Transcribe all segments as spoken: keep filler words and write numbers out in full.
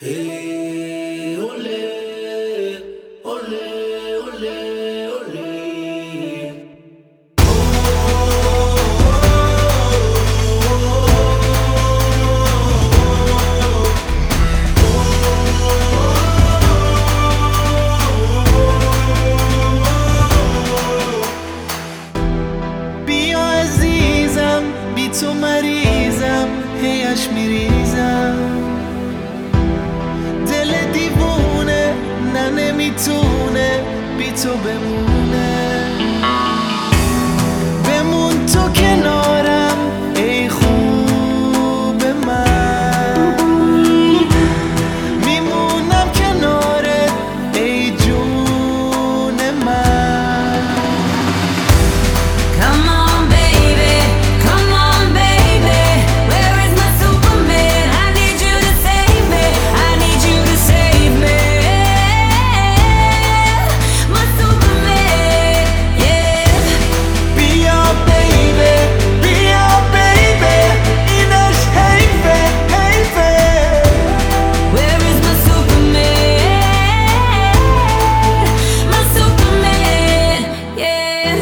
Hey, ole, ole, ole, ole. بیا عزیزم، بی تو مریضم، هیش میریزم. دل دیوونه نه نمیتونه بی تو بمونه. بمون تو کنارم ای خوب من، میمونم کنارت ای جون من. Come on baby, come on baby, where is my Superman? I need you to save me, I need you to save me, my Superman, yeah. بیا baby, بیا baby, اینش حیفه حیفه. Where is my Superman? My Superman, yeah.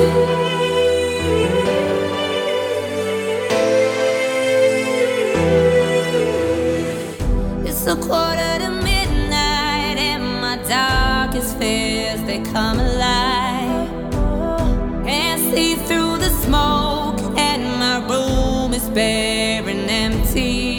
It's a quarter to midnight and my darkest fears, they come alive. Can't see through the smoke and my room is bare and empty.